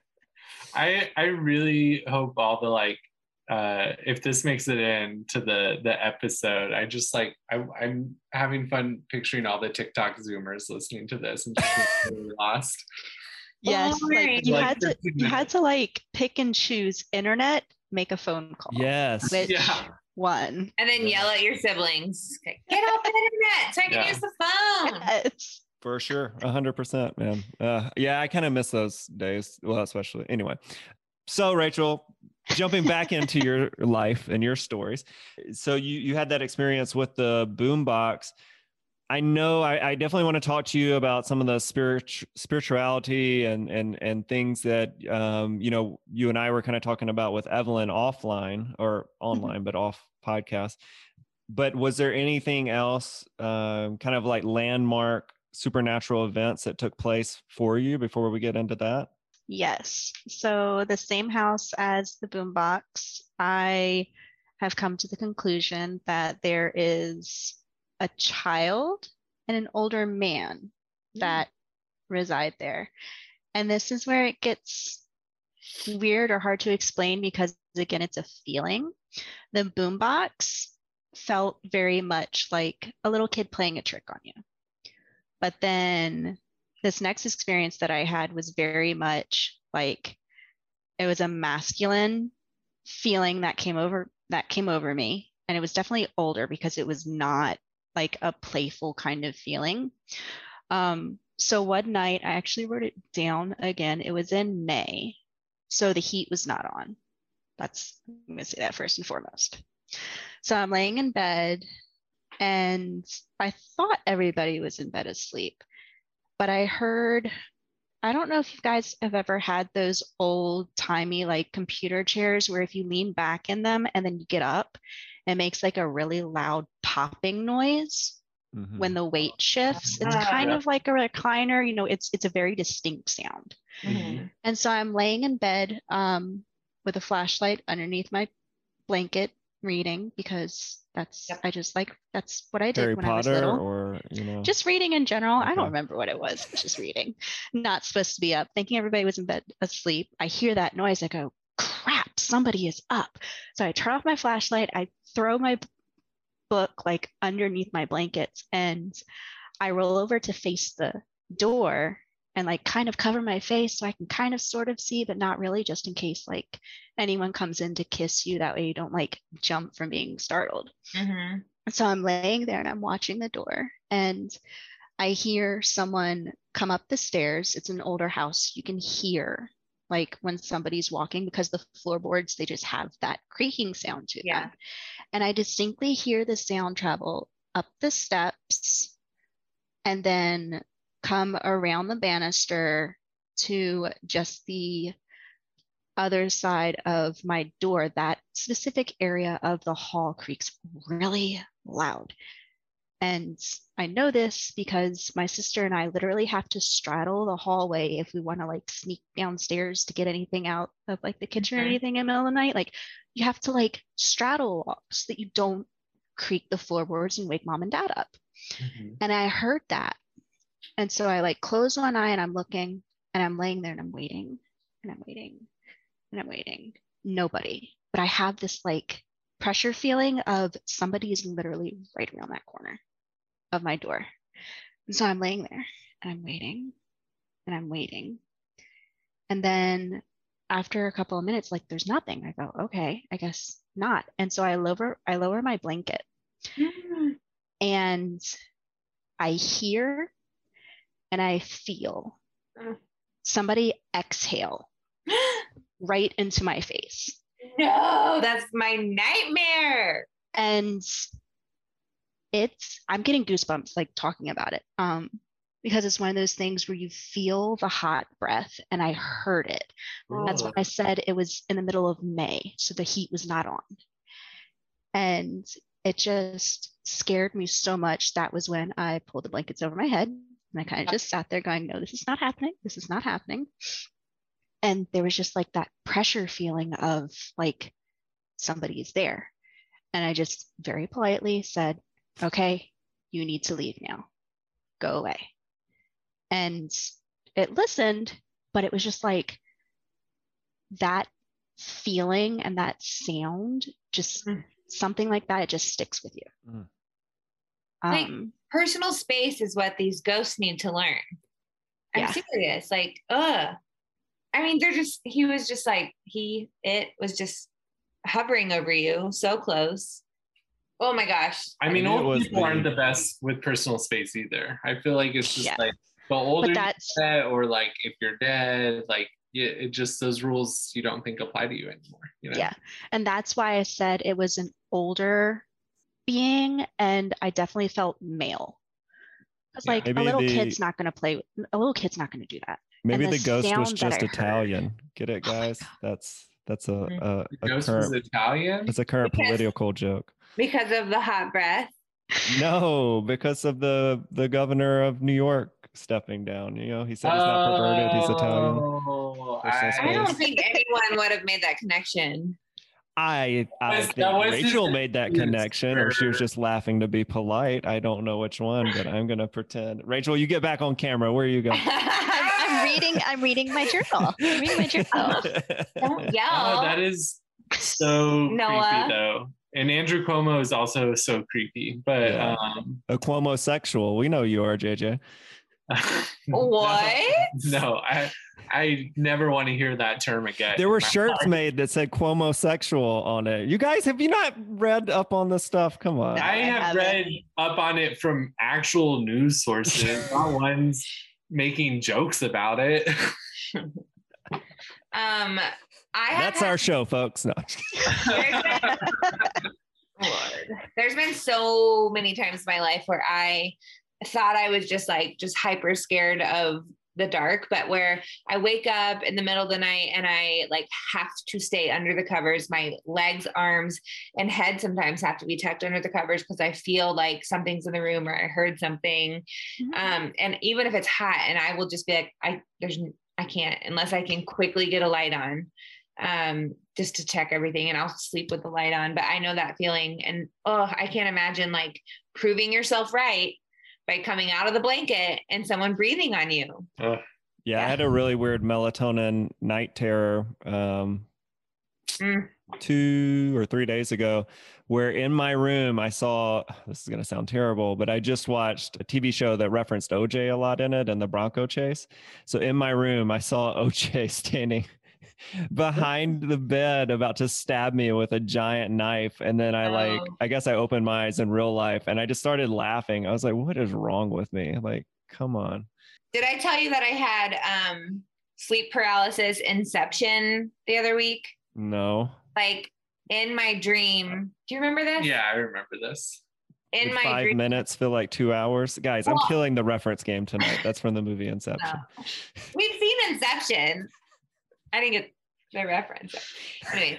I really hope all the like if this makes it into the episode, I just like I'm having fun picturing all the TikTok Zoomers listening to this and just really lost. Yes, like you had to like pick and choose internet, make a phone call. Yes. Which one? And then yell at your siblings. Get off the internet so I can use the phone. Yes. For sure. 100%, man. Yeah, I kind of miss those days. Well, especially anyway. So Rachel, jumping back into your life and your stories. So you had that experience with the boombox. I know I definitely want to talk to you about some of the spirituality and things that, you know, you and I were kind of talking about with Evelyn offline or online, but off podcast. But was there anything else kind of like landmark supernatural events that took place for you before we get into that? Yes. So the same house as the boombox, I have come to the conclusion that there is a child and an older man that reside there. And this is where it gets weird or hard to explain because, again, it's a feeling. The boombox felt very much like a little kid playing a trick on you. But then this next experience that I had was very much like it was a masculine feeling that came over me. And it was definitely older because it was not like a playful kind of feeling. So one night I actually wrote it down again. It was in May. So the heat was not on. I'm going to say that first and foremost. So I'm laying in bed and I thought everybody was in bed asleep, but I don't know if you guys have ever had those old timey like computer chairs where if you lean back in them and then you get up, it makes like a really loud popping noise when the weight shifts. It's kind of like a recliner, you know, it's a very distinct sound. And so I'm laying in bed with a flashlight underneath my blanket reading because that's what I did Harry when Potter, I was little. or you know, just reading in general. Okay. I don't remember what it was. It was just reading. Not supposed to be up. Thinking everybody was in bed asleep. I hear that noise. I go, crap, somebody is up. So I turn off my flashlight. I throw my book like underneath my blankets and I roll over to face the door and like kind of cover my face so I can kind of sort of see, but not really, just in case like anyone comes in to kiss you. That way you don't like jump from being startled. So I'm laying there and I'm watching the door and I hear someone come up the stairs. It's an older house. You can hear like when somebody's walking because the floorboards, they just have that creaking sound to them. And I distinctly hear the sound travel up the steps and then come around the banister to just the other side of my door. That specific area of the hall creaks really loud. And I know this because my sister and I literally have to straddle the hallway if we want to like sneak downstairs to get anything out of like the kitchen or anything in the middle of the night. Like you have to like straddle so that you don't creak the floorboards and wake mom and dad up. And I heard that. And so I like close one eye and I'm looking and I'm laying there and I'm waiting and I'm waiting and I'm waiting. Nobody. But I have this like pressure feeling of somebody is literally right around that corner of my door. And so I'm laying there and I'm waiting and I'm waiting. And then after a couple of minutes, like there's nothing. I go, okay, I guess not. And so I lower my blanket and I hear and I feel somebody exhale right into my face. No, that's my nightmare. And I'm getting goosebumps like talking about it. Because it's one of those things where you feel the hot breath, and I heard it. That's why I said it was in the middle of May, so the heat was not on. And it just scared me so much. That was when I pulled the blankets over my head, and I kind of just sat there going, no, this is not happening. This is not happening. And there was just like that pressure feeling of like somebody's there. And I just very politely said, okay, you need to leave now. Go away. And it listened, but it was just like that feeling and that sound, just something like that, it just sticks with you. Like personal space is what these ghosts need to learn. I'm serious. Like, I mean, he was just like, it was just hovering over you so close. Oh my gosh. I mean, old people aren't the best with personal space either. I feel like it's just like the older you get, or like if you're dead, like it just, those rules you don't think apply to you anymore. You know? Yeah. And that's why I said it was an older being, and I definitely felt male. Because like a little kid's not going to do that. Maybe the ghost was just Italian. Get it, guys? That's a ghost was Italian? It's a current political joke. Because of the hot breath? No, because of the governor of New York stepping down. You know, he said he's not perverted, he's Italian. I don't think anyone would have made that connection. I think Rachel made that connection, or she was just laughing to be polite. I don't know which one, but I'm gonna pretend. Rachel, you get back on camera. Where are you going? I'm reading my journal. Don't yell. That is so creepy, though. And Andrew Cuomo is also so creepy, but a Cuomo-sexual. We know you are, JJ. What? No, I never want to hear that term again. There were shirts made that said Cuomo-sexual on it. You guys, have you not read up on this stuff? Come on. I have read up on it from actual news sources, not ones making jokes about it. That's our show, folks. No. There's been so many times in my life where I thought I was just hyper scared of the dark, but where I wake up in the middle of the night and I like have to stay under the covers. My legs, arms, and head sometimes have to be tucked under the covers because I feel like something's in the room or I heard something. And even if it's hot, and I will just be like, I can't unless I can quickly get a light on. Just to check everything, and I'll sleep with the light on. But I know that feeling, and I can't imagine like proving yourself right by coming out of the blanket and someone breathing on you. Yeah, I had a really weird melatonin night terror 2 or 3 days ago, where in my room I saw, this is going to sound terrible, but I just watched a TV show that referenced OJ a lot in it and the Bronco chase. So in my room, I saw OJ standing behind the bed about to stab me with a giant knife, and then I guess I opened my eyes in real life and I just started laughing. I was like, what is wrong with me? Like, come on. Did I tell you that I had sleep paralysis inception the other week? No. Like in my dream, do you remember this? Yeah, I remember this. In my 5 dream, minutes feel like 2 hours. Guys, I'm killing the reference game tonight. That's from the movie Inception. No. We've seen Inception. I didn't get the reference. Anyway.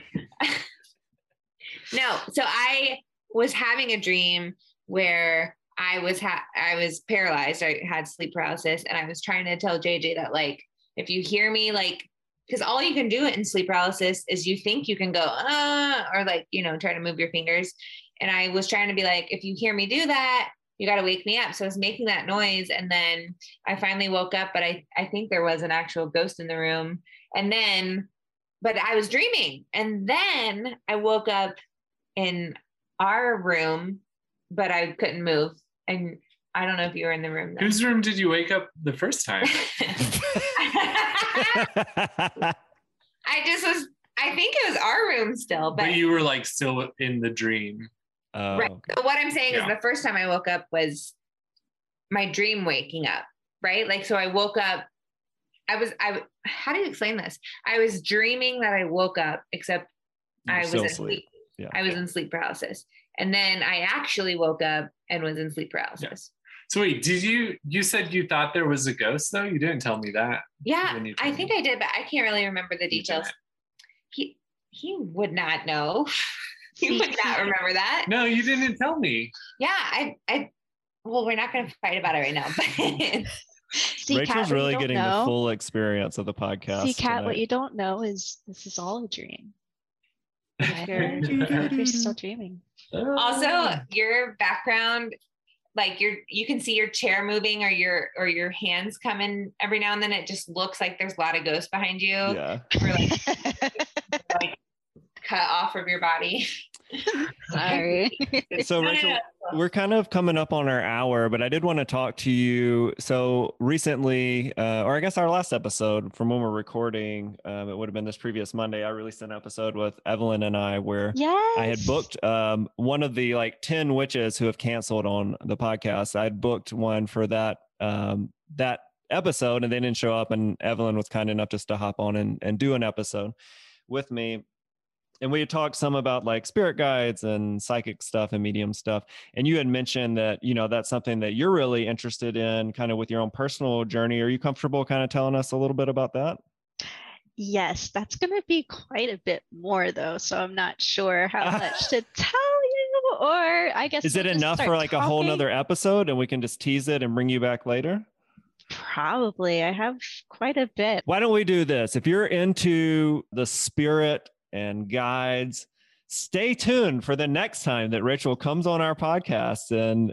No, so I was having a dream where I was paralyzed. I had sleep paralysis, and I was trying to tell JJ that like, if you hear me, like, because all you can do in sleep paralysis is you think you can go, or like, try to move your fingers. And I was trying to be like, if you hear me do that, you got to wake me up. So I was making that noise. And then I finally woke up, but I think there was an actual ghost in the room. But I was dreaming. And then I woke up in our room, but I couldn't move. And I don't know if you were in the room then. Whose room did you wake up the first time? I think it was our room still. But you were like still in the dream. Right. Okay. So what I'm saying is the first time I woke up was my dream waking up. right? Like, so I woke up, how do you explain this? I was dreaming that I woke up, except I was in sleep. Yeah. I was in sleep paralysis. And then I actually woke up and was in sleep paralysis. Yeah. So wait, you said you thought there was a ghost though? You didn't tell me that. Yeah, I think I did, but I can't really remember the details. He would not know. He would not remember that. No, you didn't tell me. Yeah, well, we're not going to fight about it right now. But See, Rachel's Kat, really getting the full experience of the podcast. See, Kat, tonight. what you don't know is this is all a dream. You're still dreaming. Also, your background, like you can see your chair moving or your hands coming every now and then. It just looks like there's a lot of ghosts behind you. Yeah. We're like cut off of your body. Sorry. So Rachel, we're kind of coming up on our hour, but I did want to talk to you. So recently, or I guess our last episode from when we're recording, it would have been this previous Monday, I released an episode with Evelyn and I where I had booked one of the like 10 witches who have canceled on the podcast. I had booked one for that episode and they didn't show up, and Evelyn was kind enough just to hop on and do an episode with me. And we had talked some about like spirit guides and psychic stuff and medium stuff. And you had mentioned that, you know, that's something that you're really interested in kind of with your own personal journey. Are you comfortable kind of telling us a little bit about that? Yes, that's going to be quite a bit more though. So I'm not sure how much to tell you, or I guess. Is it enough for like a whole nother episode and we can just tease it and bring you back later? Probably. I have quite a bit. Why don't we do this? If you're into the spirit and guides, stay tuned for the next time that Rachel comes on our podcast.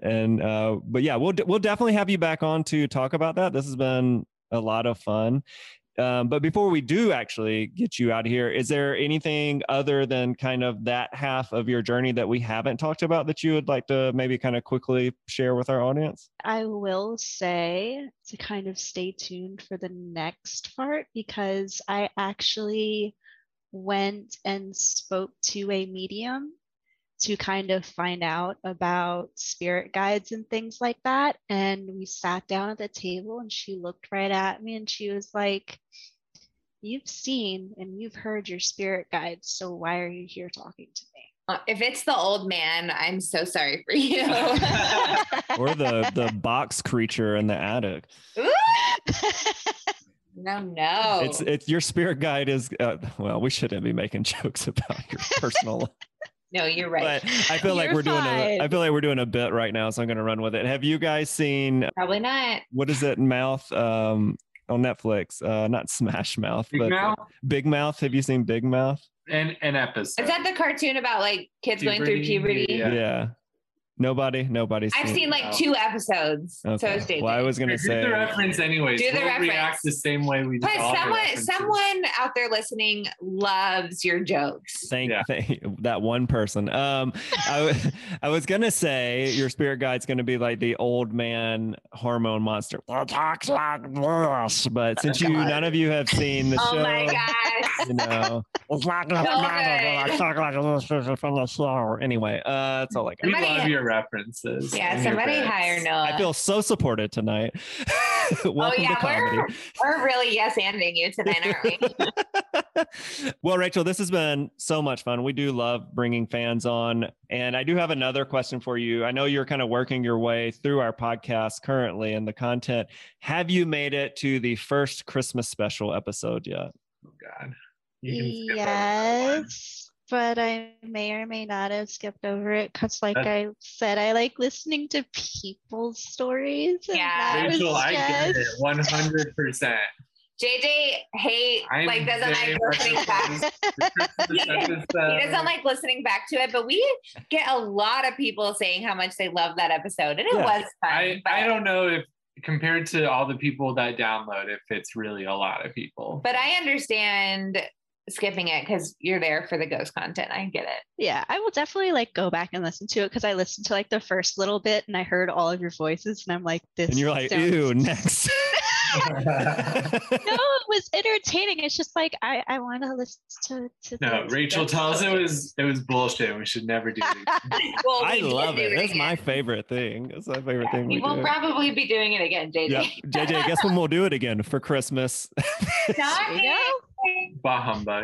But yeah, we'll definitely have you back on to talk about that. This has been a lot of fun. But before we do actually get you out of here, is there anything other than kind of that half of your journey that we haven't talked about that you would like to maybe kind of quickly share with our audience? I will say to kind of stay tuned for the next part, because I actually went and spoke to a medium to kind of find out about spirit guides and things like that. And we sat down at the table and she looked right at me and she was like, "You've seen and you've heard your spirit guides, so why are you here talking to me?" If it's the old man, I'm so sorry for you. Or the box creature in the attic. No. It's your spirit guide is, well, we shouldn't be making jokes about your personal life. No, you're right. But I feel like we're doing a bit right now, so I'm going to run with it. Have you guys seen? Probably not. What is it? Mouth on Netflix? Not Smash Mouth, but Big Mouth. Have you seen Big Mouth? An episode. Is that the cartoon about like kids going through puberty? Yeah. Nobody's I've seen like 2 episodes. Okay. So it's dated. Well, I was gonna say do the reference anyways. Do the reference. React the same way we do. But someone out there listening loves your jokes. Thank that one person. I was gonna say your spirit guide's gonna be like the old man hormone monster. Talks like this, but since none of you have seen the show, oh my gosh, you know, it's like from the show. Anyway, that's all I got. We love your references. Yeah, somebody hire Noah. I feel so supported tonight. Welcome to comedy. We're really yes-anding you tonight, aren't we? Well, Rachel, this has been so much fun. We do love bringing fans on. And I do have another question for you. I know you're kind of working your way through our podcast currently and the content. Have you made it to the first Christmas special episode yet? Oh, God. Yes. But I may or may not have skipped over it because, like I said, I like listening to people's stories. Yeah, Rachel, I get it 100%. JJ doesn't like listening back. He doesn't like listening back to it, but we get a lot of people saying how much they love that episode, and it was fun. I don't know if compared to all the people that download, if it's really a lot of people. But I understand skipping it because you're there for the ghost content. I get it. Yeah, I will definitely like go back and listen to it because I listened to like the first little bit and I heard all of your voices and I'm like, this. And you're like, ew, next. it was entertaining. It's just like I want to listen to No, Rachel, tell us it was bullshit. We should never do it. Well, I we did love do it. It's again. my favorite thing. It's my favorite thing We we will do. probably be doing it again, JJ. Yeah, JJ, guess when we'll do it again for Christmas. Stop There you it. Bah humbug.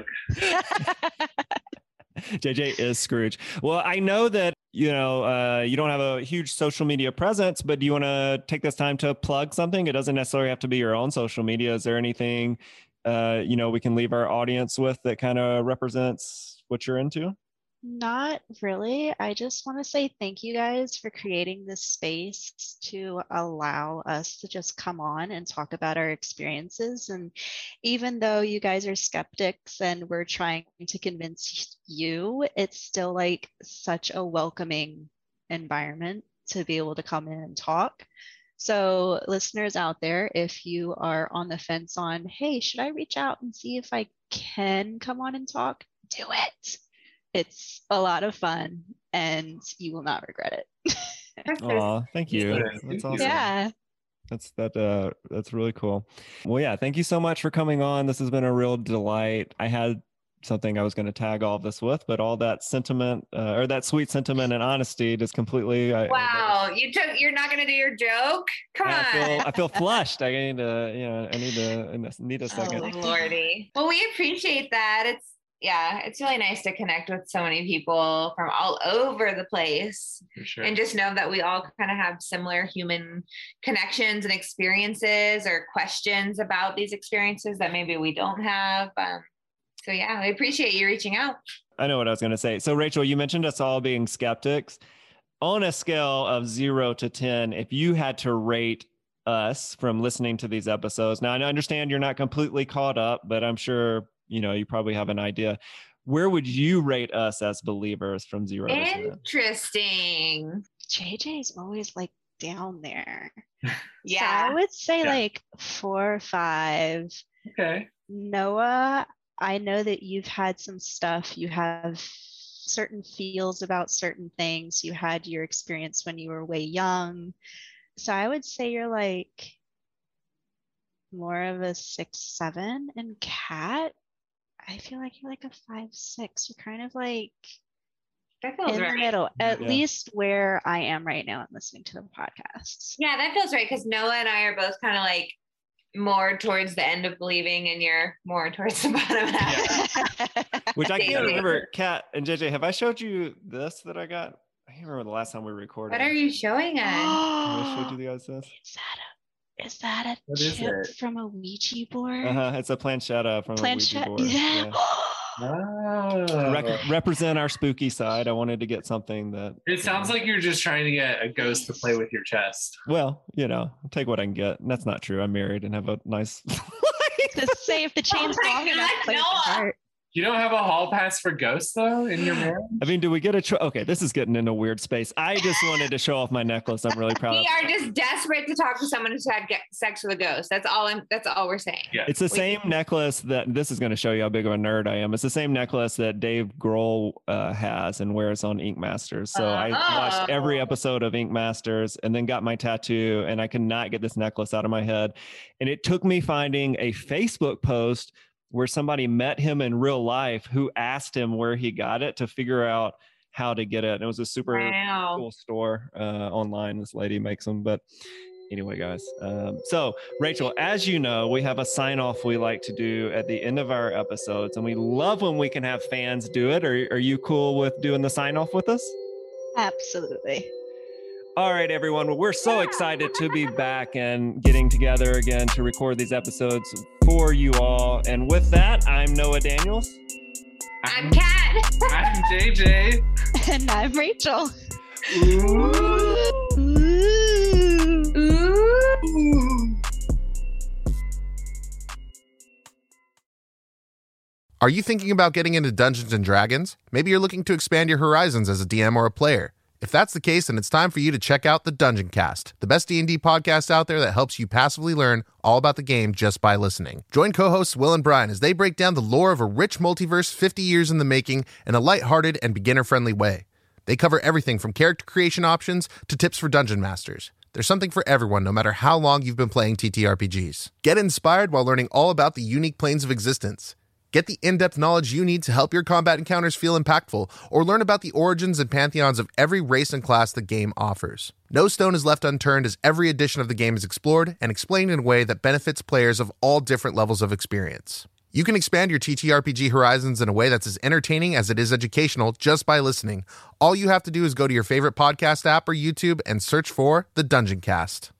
JJ is Scrooge. Well, I know that, you don't have a huge social media presence, but do you want to take this time to plug something? It doesn't necessarily have to be your own social media. Is there anything, we can leave our audience with that kind of represents what you're into? Not really. I just want to say thank you guys for creating this space to allow us to just come on and talk about our experiences. And even though you guys are skeptics and we're trying to convince you, it's still like such a welcoming environment to be able to come in and talk. So listeners out there, if you are on the fence on, hey, should I reach out and see if I can come on and talk? Do it. It's a lot of fun and you will not regret it. Aw, thank you. Yeah, That's thank you. awesome. Yeah. That's really cool. Well, yeah, thank you so much for coming on. This has been a real delight. I had something I was going to tag all of this with, but all that sentiment or that sweet sentiment and honesty just completely. Wow, you're not going to do your joke? Come on. I feel flushed. I need to, I need a second. Oh, Lordy. Well, we appreciate that. It's really nice to connect with so many people from all over the place. For sure. And just know that we all kind of have similar human connections and experiences or questions about these experiences that maybe we don't have. So yeah, we appreciate you reaching out. I know what I was going to say. So Rachel, you mentioned us all being skeptics. On a scale of 0 to 10, if you had to rate us from listening to these episodes, now I understand you're not completely caught up, but I'm sure you probably have an idea. Where would you rate us as believers from 0 to 10? Interesting. JJ's always like down there. Yeah. So I would say like 4 or 5. Okay. Noah, I know that you've had some stuff. You have certain feels about certain things. You had your experience when you were way young. So I would say you're like more of a 6, 7. And Kat, I feel like you're like a 5, 6. You're kind of like That feels in right. the middle, at Yeah. least where I am right now and listening to the podcasts. Yeah, that feels right because Noah and I are both kind of like more towards the end of believing and you're more towards the bottom half. Which I can't JJ. remember. Kat and JJ, have I showed you this that I got? I can't remember the last time we recorded. What are you showing us? Have I showed you guys this? Is that a What is chip it? from a Ouija board? It's a planchetta from a Ouija board. Yeah. Oh. Represent our spooky side. I wanted to get something that. It sounds like you're just trying to get a ghost to play with your chest. Well, I'll take what I can get. And that's not true. I'm married and have a nice. To say if the chain's Oh my long enough, God, play with Noah. the heart. You don't have a hall pass for ghosts though in your marriage? I mean, do we get a okay, this is getting into weird space. I just wanted to show off my necklace. I'm really proud of. We are just desperate to talk to someone who's had sex with a ghost. That's all we're saying. Yeah. It's the same necklace that this is going to show you how big of a nerd I am. It's the same necklace that Dave Grohl has and wears on Ink Masters. So I watched every episode of Ink Masters and then got my tattoo, and I could not get this necklace out of my head. And it took me finding a Facebook post where somebody met him in real life who asked him where he got it to figure out how to get it. And it was a super Wow. cool store online. This lady makes them. But anyway, guys. So Rachel, as you know, we have a sign off we like to do at the end of our episodes, and we love when we can have fans do it. Are you cool with doing the sign off with us? Absolutely. All right, everyone. Well, we're so excited to be back and getting together again to record these episodes for you all. And with that, I'm Noah Daniels. I'm Kat. I'm JJ. And I'm Rachel. Are you thinking about getting into Dungeons & Dragons? Maybe you're looking to expand your horizons as a DM or a player. If that's the case, then it's time for you to check out the Dungeon Cast, the best D&D podcast out there that helps you passively learn all about the game just by listening. Join co-hosts Will and Brian as they break down the lore of a rich multiverse 50 years in the making in a lighthearted and beginner-friendly way. They cover everything from character creation options to tips for dungeon masters. There's something for everyone, no matter how long you've been playing TTRPGs. Get inspired while learning all about the unique planes of existence. Get the in-depth knowledge you need to help your combat encounters feel impactful, or learn about the origins and pantheons of every race and class the game offers. No stone is left unturned as every edition of the game is explored and explained in a way that benefits players of all different levels of experience. You can expand your TTRPG horizons in a way that's as entertaining as it is educational just by listening. All you have to do is go to your favorite podcast app or YouTube and search for The Dungeon Cast.